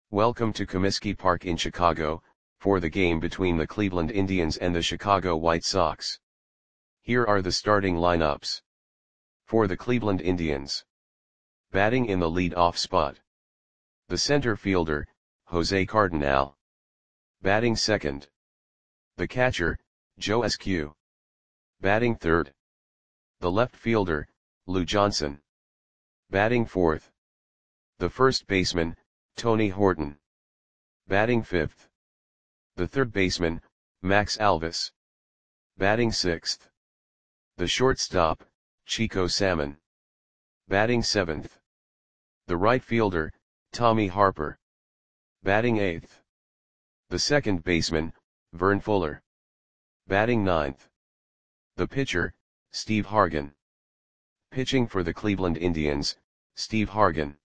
Welcome to Comiskey Park in Chicago, for the game between the Cleveland Indians and the Chicago White Sox. Here are the starting lineups. For the Cleveland Indians. Batting in the lead-off spot. The center fielder, Jose Cardinal. Batting second. The catcher, Joe Eskew. Batting third. The left fielder, Lou Johnson. Batting fourth. The first baseman, Tony Horton. Batting fifth. The third baseman, Max Alvis. Batting sixth. The shortstop, Chico Salmon. Batting seventh. The right fielder, Tommy Harper. Batting eighth. The second baseman, Vern Fuller. Batting ninth. The pitcher, Steve Hargan. Pitching for the Cleveland Indians, Steve Hargan.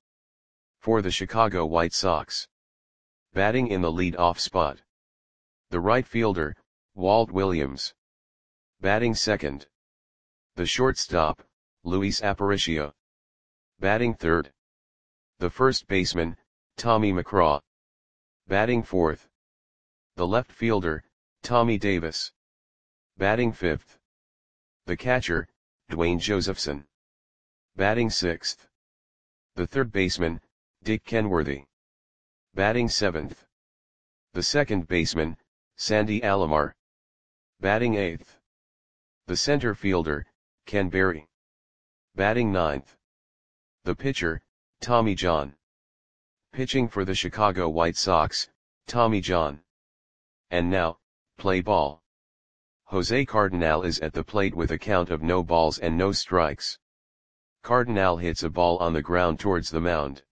For the Chicago White Sox. Batting in the lead-off spot. The right fielder, Walt Williams. Batting second. The shortstop, Luis Aparicio. Batting third. The first baseman, Tommy McCraw. Batting fourth. The left fielder, Tommy Davis. Batting fifth. The catcher, Dwayne Josephson. Batting sixth. The third baseman, Dick Kenworthy. Batting seventh. The second baseman, Sandy Alomar. Batting eighth. The center fielder, Ken Berry. Batting ninth. The pitcher, Tommy John. Pitching for the Chicago White Sox, Tommy John. And now, play ball. Jose Cardinal is at the plate with a count of no balls and no strikes. Cardinal hits a ball on the ground towards the mound.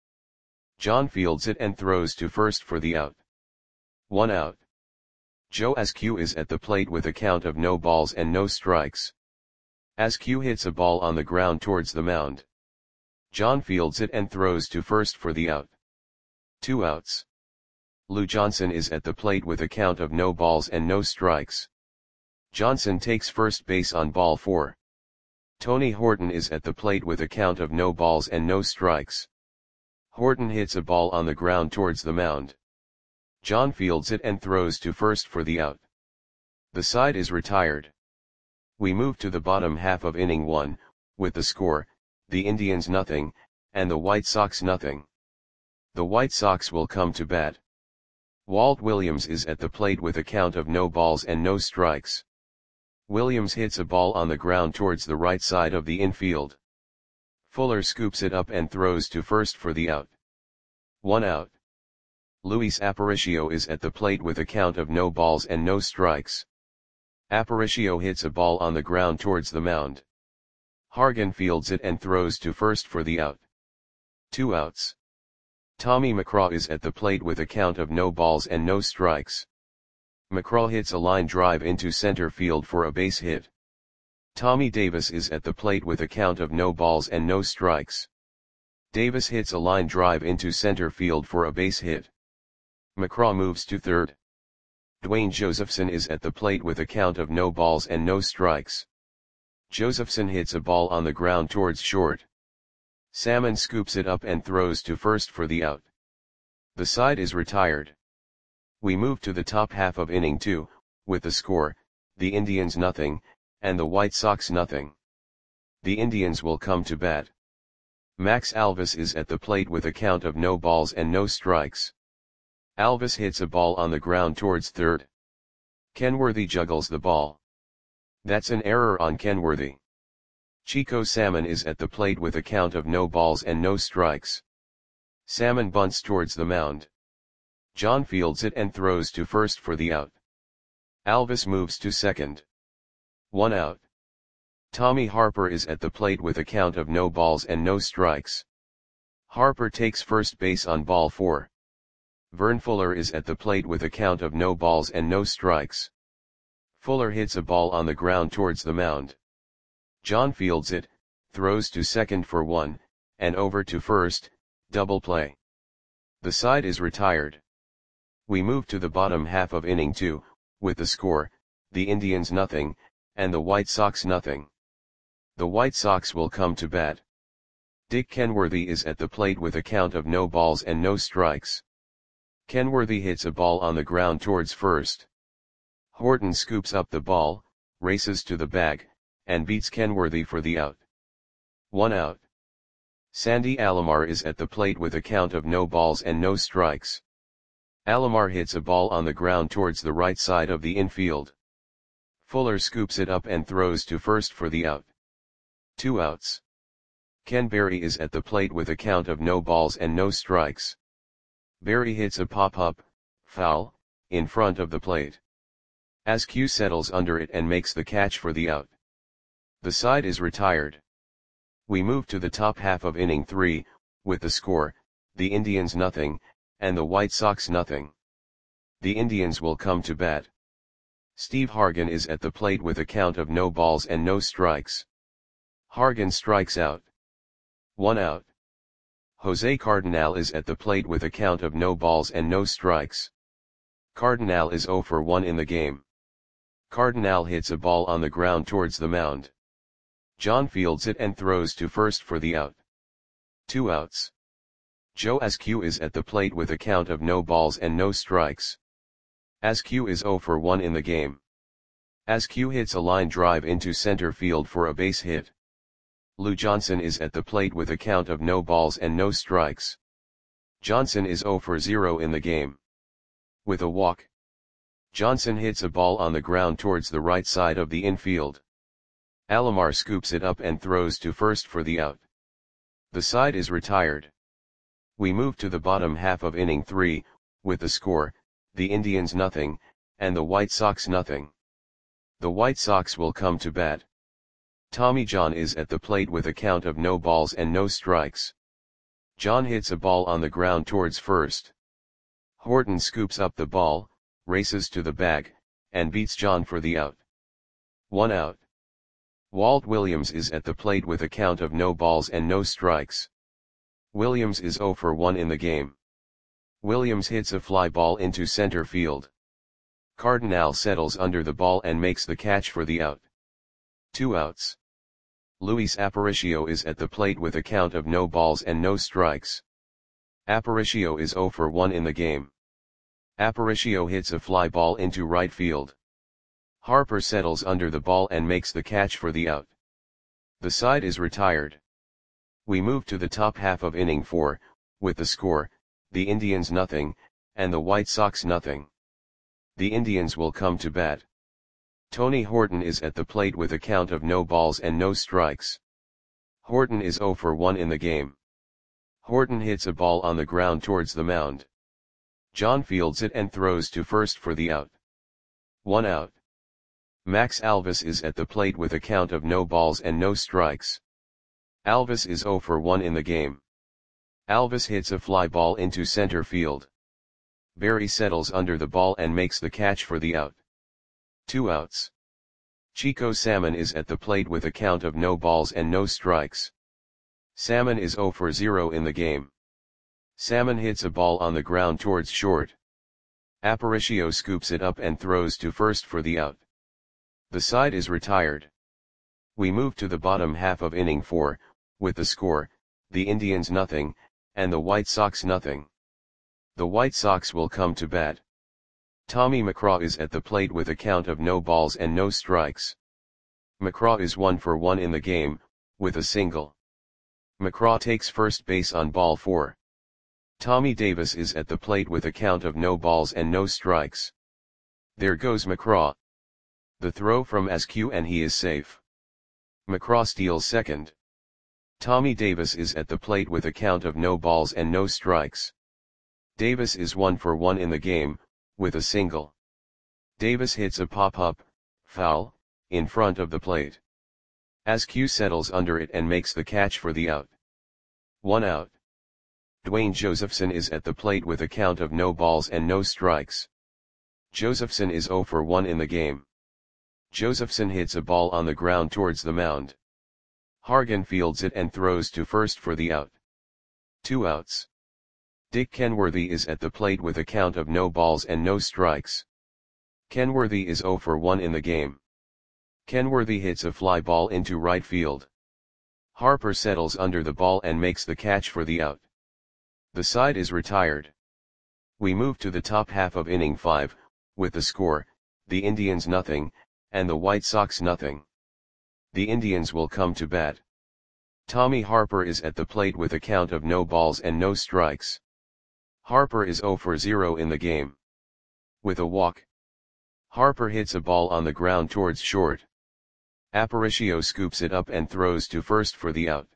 John fields it and throws to first for the out. 1 out. Joe Eskew is at the plate with a count of no balls and no strikes. Eskew hits a ball on the ground towards the mound. John fields it and throws to first for the out. 2 outs. Lou Johnson is at the plate with a count of no balls and no strikes. Johnson takes first base on ball 4. Tony Horton is at the plate with a count of no balls and no strikes. Horton hits a ball on the ground towards the mound. John fields it and throws to first for the out. The side is retired. We move to the bottom half of inning 1, with the score, the Indians nothing, and the White Sox nothing. The White Sox will come to bat. Walt Williams is at the plate with a count of no balls and no strikes. Williams hits a ball on the ground towards the right side of the infield. Fuller scoops it up and throws to first for the out. 1 out. Luis Aparicio is at the plate with a count of no balls and no strikes. Aparicio hits a ball on the ground towards the mound. Hargan fields it and throws to first for the out. 2 outs. Tommy McCraw is at the plate with a count of no balls and no strikes. McCraw hits a line drive into center field for a base hit. Tommy Davis is at the plate with a count of no balls and no strikes. Davis hits a line drive into center field for a base hit. McCraw moves to third. Dwayne Josephson is at the plate with a count of no balls and no strikes. Josephson hits a ball on the ground towards short. Salmon scoops it up and throws to first for the out. The side is retired. We move to the top half of inning 2, with the score, the Indians nothing, and the White Sox nothing. The Indians will come to bat. Max Alvis is at the plate with a count of no balls and no strikes. Alvis hits a ball on the ground towards third. Kenworthy juggles the ball. That's an error on Kenworthy. Chico Salmon is at the plate with a count of no balls and no strikes. Salmon bunts towards the mound. John fields it and throws to first for the out. Alvis moves to second. 1 out. Tommy Harper is at the plate with a count of no balls and no strikes. Harper takes first base on ball 4. Vern Fuller is at the plate with a count of no balls and no strikes. Fuller hits a ball on the ground towards the mound. John fields it, throws to second for 1, and over to first, double play. The side is retired. We move to the bottom half of inning 2, with the score, the Indians nothing, and the White Sox nothing. The White Sox will come to bat. Dick Kenworthy is at the plate with a count of no balls and no strikes. Kenworthy hits a ball on the ground towards first. Horton scoops up the ball, races to the bag, and beats Kenworthy for the out. 1 out. Sandy Alomar is at the plate with a count of no balls and no strikes. Alomar hits a ball on the ground towards the right side of the infield. Fuller scoops it up and throws to first for the out. 2 outs. Ken Berry is at the plate with a count of no balls and no strikes. Berry hits a pop-up, foul, in front of the plate. Askew settles under it and makes the catch for the out. The side is retired. We move to the top half of inning 3, with the score, the Indians nothing, and the White Sox nothing. The Indians will come to bat. Steve Hargan is at the plate with a count of no balls and no strikes. Hargan strikes out. 1 out. Jose Cardinal is at the plate with a count of no balls and no strikes. Cardinal is 0 for 1 in the game. Cardinal hits a ball on the ground towards the mound. John fields it and throws to first for the out. 2 outs. Joe Askew is at the plate with a count of no balls and no strikes. Askew is 0 for 1 in the game. Askew hits a line drive into center field for a base hit. Lou Johnson is at the plate with a count of no balls and no strikes. Johnson is 0 for 0 in the game. With a walk, Johnson hits a ball on the ground towards the right side of the infield. Alomar scoops it up and throws to first for the out. The side is retired. We move to the bottom half of inning 3, with the score, the Indians nothing, and the White Sox nothing. The White Sox will come to bat. Tommy John is at the plate with a count of no balls and no strikes. John hits a ball on the ground towards first. Horton scoops up the ball, races to the bag, and beats John for the out. 1 out. Walt Williams is at the plate with a count of no balls and no strikes. Williams is 0 for 1 in the game. Williams hits a fly ball into center field. Cardinal settles under the ball and makes the catch for the out. 2 outs. Luis Aparicio is at the plate with a count of no balls and no strikes. Aparicio is 0 for 1 in the game. Aparicio hits a fly ball into right field. Harper settles under the ball and makes the catch for the out. The side is retired. We move to the top half of inning 4, with the score, the Indians nothing, and the White Sox nothing. The Indians will come to bat. Tony Horton is at the plate with a count of no balls and no strikes. Horton is 0 for 1 in the game. Horton hits a ball on the ground towards the mound. John fields it and throws to first for the out. 1 out. Max Alvis is at the plate with a count of no balls and no strikes. Alvis is 0 for 1 in the game. Alvis hits a fly ball into center field. Berry settles under the ball and makes the catch for the out. 2 outs. Chico Salmon is at the plate with a count of no balls and no strikes. Salmon is 0 for 0 in the game. Salmon hits a ball on the ground towards short. Aparicio scoops it up and throws to first for the out. The side is retired. We move to the bottom half of inning 4, with the score, the Indians nothing, and the White Sox nothing. The White Sox will come to bat. Tommy McCraw is at the plate with a count of no balls and no strikes. McCraw is 1 for 1 in the game, with a single. McCraw takes first base on ball 4. Tommy Davis is at the plate with a count of no balls and no strikes. There goes McCraw. The throw from Askew and he is safe. McCraw steals second. Tommy Davis is at the plate with a count of no balls and no strikes. Davis is 1 for 1 in the game, with a single. Davis hits a pop-up, foul, in front of the plate. Askew settles under it and makes the catch for the out. 1 out. Dwayne Josephson is at the plate with a count of no balls and no strikes. Josephson is 0 for 1 in the game. Josephson hits a ball on the ground towards the mound. Hargan fields it and throws to first for the out. 2 outs. Dick Kenworthy is at the plate with a count of no balls and no strikes. Kenworthy is 0 for 1 in the game. Kenworthy hits a fly ball into right field. Harper settles under the ball and makes the catch for the out. The side is retired. We move to the top half of inning 5, with the score, the Indians nothing, and the White Sox nothing. The Indians will come to bat. Tommy Harper is at the plate with a count of no balls and no strikes. Harper is 0 for 0 in the game. With a walk, Harper hits a ball on the ground towards short. Aparicio scoops it up and throws to first for the out.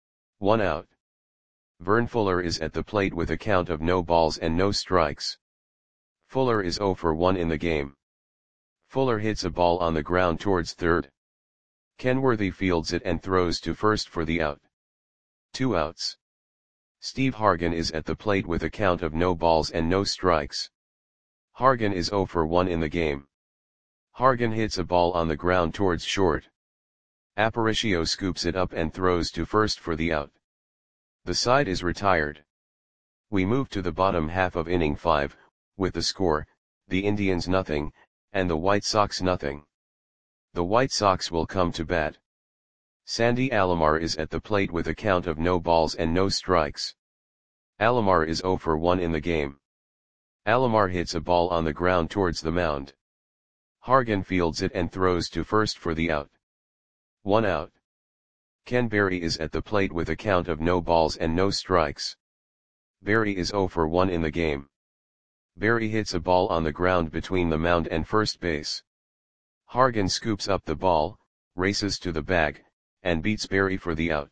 1 out. Vern Fuller is at the plate with a count of no balls and no strikes. Fuller is 0 for 1 in the game. Fuller hits a ball on the ground towards third. Kenworthy fields it and throws to first for the out. 2 outs. Steve Hargan is at the plate with a count of no balls and no strikes. Hargan is 0 for 1 in the game. Hargan hits a ball on the ground towards short. Aparicio scoops it up and throws to first for the out. The side is retired. We move to the bottom half of inning 5, with the score, the Indians nothing, and the White Sox nothing. The White Sox will come to bat. Sandy Alomar is at the plate with a count of no balls and no strikes. Alomar is 0 for 1 in the game. Alomar hits a ball on the ground towards the mound. Hargan fields it and throws to first for the out. 1 out. Ken Berry is at the plate with a count of no balls and no strikes. Berry is 0 for 1 in the game. Berry hits a ball on the ground between the mound and first base. Hargan scoops up the ball, races to the bag, and beats Berry for the out.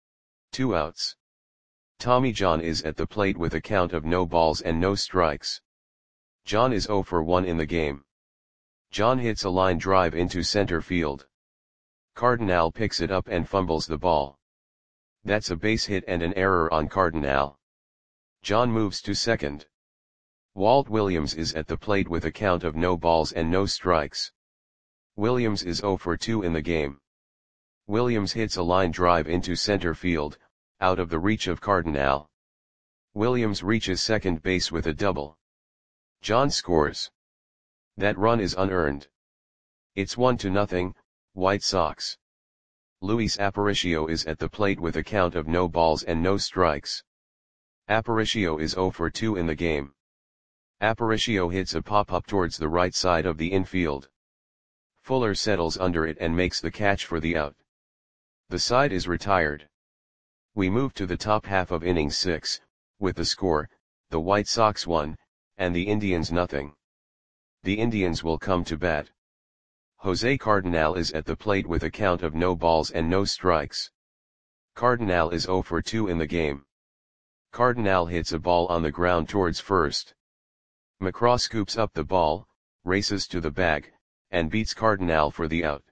2 outs. Tommy John is at the plate with a count of no balls and no strikes. John is 0 for 1 in the game. John hits a line drive into center field. Cardinal picks it up and fumbles the ball. That's a base hit and an error on Cardinal. John moves to second. Walt Williams is at the plate with a count of no balls and no strikes. Williams is 0 for 2 in the game. Williams hits a line drive into center field, out of the reach of Cardinal. Williams reaches second base with a double. John scores. That run is unearned. It's 1-0, White Sox. Luis Aparicio is at the plate with a count of no balls and no strikes. Aparicio is 0 for 2 in the game. Aparicio hits a pop-up towards the right side of the infield. Fuller settles under it and makes the catch for the out. The side is retired. We move to the top half of inning 6, with the score, the White Sox 1, and the Indians nothing. The Indians will come to bat. Jose Cardinal is at the plate with a count of no balls and no strikes. Cardinal is 0 for 2 in the game. Cardinal hits a ball on the ground towards first. McCraw scoops up the ball, races to the bag, and beats Cardinal for the out.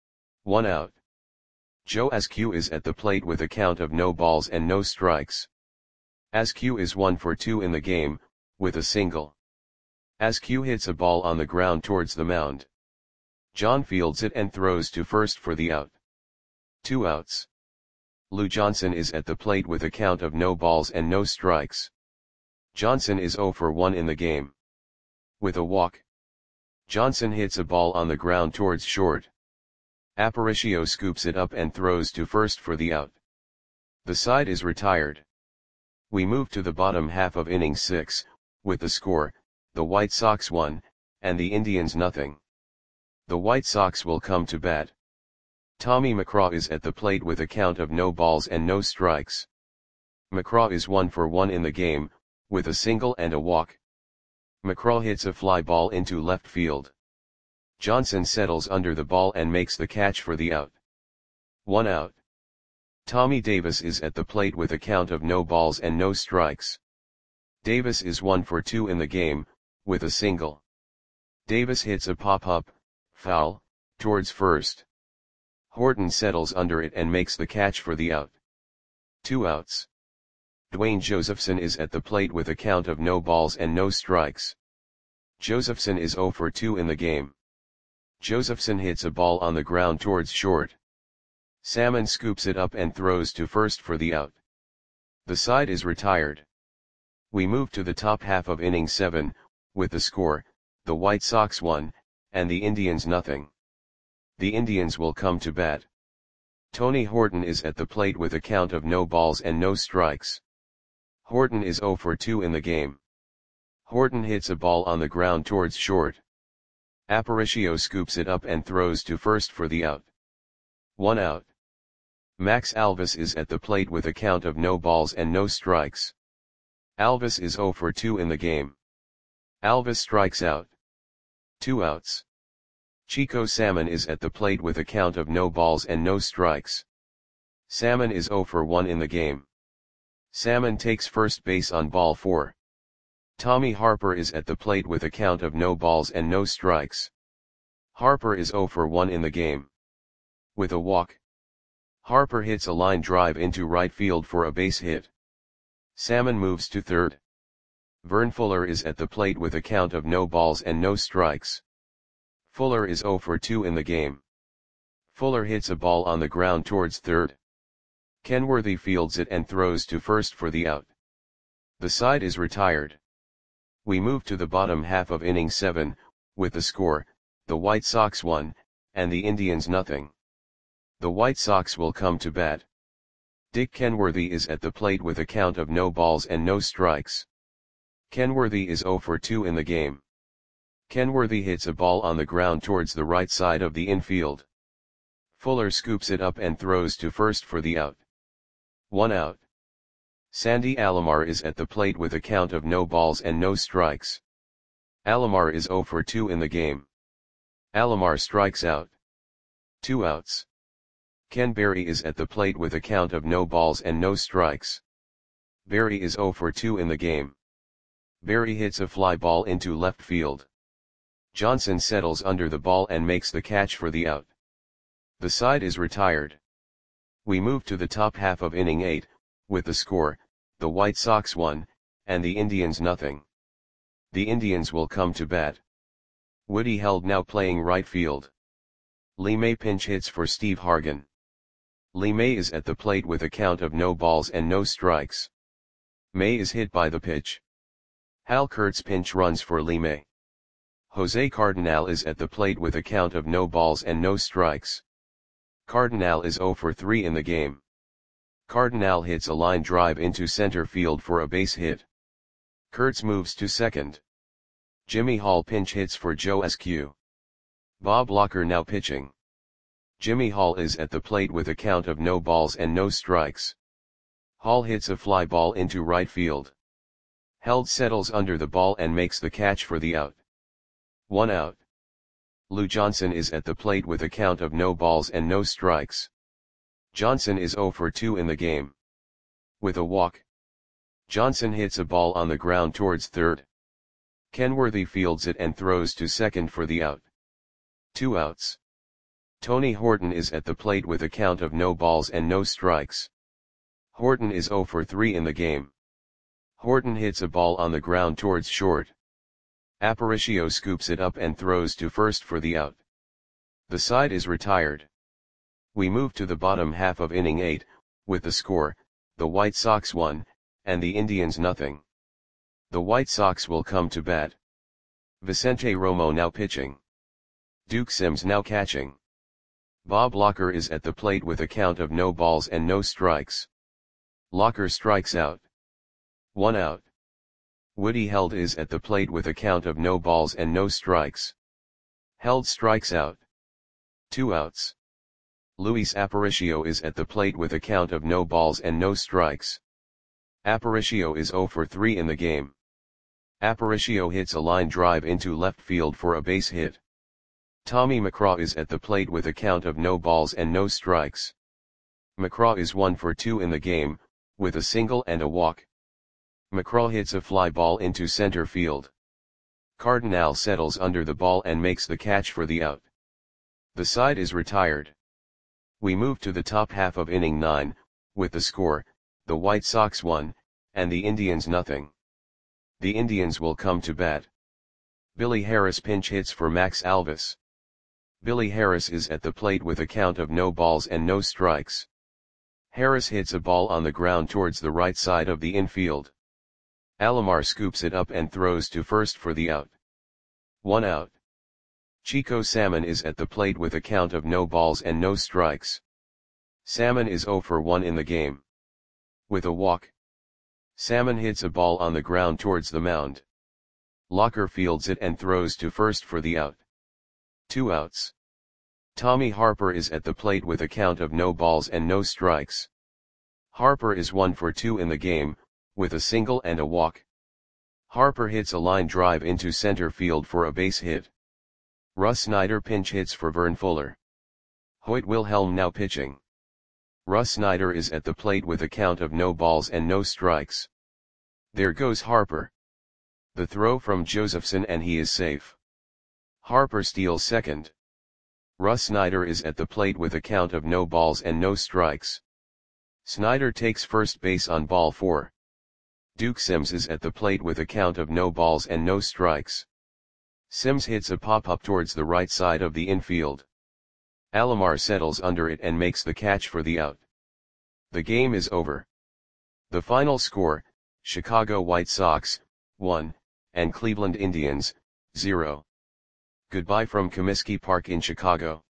1 out. Joe Askew is at the plate with a count of no balls and no strikes. Askew is 1 for 2 in the game, with a single. Askew hits a ball on the ground towards the mound. John fields it and throws to first for the out. 2 outs. Lou Johnson is at the plate with a count of no balls and no strikes. Johnson is 0 for 1 in the game. With a walk, Johnson hits a ball on the ground towards short. Aparicio scoops it up and throws to first for the out. The side is retired. We move to the bottom half of inning 6, with the score, the White Sox 1, and the Indians nothing. The White Sox will come to bat. Tommy McCraw is at the plate with a count of no balls and no strikes. McCraw is 1 for 1 in the game, with a single and a walk. McCraw hits a fly ball into left field. Johnson settles under the ball and makes the catch for the out. 1 out. Tommy Davis is at the plate with a count of no balls and no strikes. Davis is 1 for 2 in the game, with a single. Davis hits a pop-up, foul, towards first. Horton settles under it and makes the catch for the out. 2 outs. Dwayne Josephson is at the plate with a count of no balls and no strikes. Josephson is 0 for 2 in the game. Josephson hits a ball on the ground towards short. Salmon scoops it up and throws to first for the out. The side is retired. We move to the top half of inning 7, with the score, the White Sox 1, and the Indians nothing. The Indians will come to bat. Tony Horton is at the plate with a count of no balls and no strikes. Horton is 0 for 2 in the game. Horton hits a ball on the ground towards short. Aparicio scoops it up and throws to first for the out. 1 out. Max Alvis is at the plate with a count of no balls and no strikes. Alvis is 0 for 2 in the game. Alvis strikes out. 2 outs. Chico Salmon is at the plate with a count of no balls and no strikes. Salmon is 0 for 1 in the game. Salmon takes first base on ball 4. Tommy Harper is at the plate with a count of no balls and no strikes. Harper is 0 for 1 in the game. With a walk, Harper hits a line drive into right field for a base hit. Salmon moves to third. Vern Fuller is at the plate with a count of no balls and no strikes. Fuller is 0 for 2 in the game. Fuller hits a ball on the ground towards third. Kenworthy fields it and throws to first for the out. The side is retired. We move to the bottom half of inning 7, with the score, the White Sox 1, and the Indians nothing. The White Sox will come to bat. Dick Kenworthy is at the plate with a count of no balls and no strikes. Kenworthy is 0 for 2 in the game. Kenworthy hits a ball on the ground towards the right side of the infield. Fuller scoops it up and throws to first for the out. 1 out. Sandy Alomar is at the plate with a count of no balls and no strikes. Alomar is 0 for 2 in the game. Alomar strikes out. 2 outs. Ken Berry is at the plate with a count of no balls and no strikes. Berry is 0 for 2 in the game. Berry hits a fly ball into left field. Johnson settles under the ball and makes the catch for the out. The side is retired. We move to the top half of inning 8, with the score, the White Sox 1, and the Indians nothing. The Indians will come to bat. Woody Held now playing right field. Lee May pinch hits for Steve Hargan. Lee May is at the plate with a count of no balls and no strikes. May is hit by the pitch. Hal Kurtz pinch runs for Lee May. Jose Cardinal is at the plate with a count of no balls and no strikes. Cardinal is 0 for 3 in the game. Cardinal hits a line drive into center field for a base hit. Kurtz moves to second. Jimmy Hall pinch hits for Joe Askew. Bob Locker now pitching. Jimmy Hall is at the plate with a count of no balls and no strikes. Hall hits a fly ball into right field. Held settles under the ball and makes the catch for the out. 1 out. Lou Johnson is at the plate with a count of no balls and no strikes. Johnson is 0 for 2 in the game. With a walk, Johnson hits a ball on the ground towards third. Kenworthy fields it and throws to second for the out. 2 outs. Tony Horton is at the plate with a count of no balls and no strikes. Horton is 0 for 3 in the game. Horton hits a ball on the ground towards short. Aparicio scoops it up and throws to first for the out. The side is retired. We move to the bottom half of inning 8, with the score, the White Sox 1, and the Indians nothing. The White Sox will come to bat. Vicente Romo now pitching. Duke Sims now catching. Bob Locker is at the plate with a count of no balls and no strikes. Locker strikes out. 1 out. Woody Held is at the plate with a count of no balls and no strikes. Held strikes out. 2 outs. Luis Aparicio is at the plate with a count of no balls and no strikes. Aparicio is 0 for 3 in the game. Aparicio hits a line drive into left field for a base hit. Tommy McCraw is at the plate with a count of no balls and no strikes. McCraw is 1 for 2 in the game, with a single and a walk. McCraw hits a fly ball into center field. Cardinal settles under the ball and makes the catch for the out. The side is retired. We move to the top half of inning 9, with the score, the White Sox 1, and the Indians nothing. The Indians will come to bat. Billy Harris pinch hits for Max Alvis. Billy Harris is at the plate with a count of no balls and no strikes. Harris hits a ball on the ground towards the right side of the infield. Alomar scoops it up and throws to first for the out. 1 out. Chico Salmon is at the plate with a count of no balls and no strikes. Salmon is 0 for 1 in the game. With a walk, Salmon hits a ball on the ground towards the mound. Locker fields it and throws to first for the out. 2 outs. Tommy Harper is at the plate with a count of no balls and no strikes. Harper is 1 for 2 in the game, with a single and a walk. Harper hits a line drive into center field for a base hit. Russ Snyder pinch hits for Vern Fuller. Hoyt Wilhelm now pitching. Russ Snyder is at the plate with a count of no balls and no strikes. There goes Harper. The throw from Josephson and he is safe. Harper steals second. Russ Snyder is at the plate with a count of no balls and no strikes. Snyder takes first base on ball 4. Duke Sims is at the plate with a count of no balls and no strikes. Sims hits a pop-up towards the right side of the infield. Alomar settles under it and makes the catch for the out. The game is over. The final score, Chicago White Sox, 1, and Cleveland Indians, 0. Goodbye from Comiskey Park in Chicago.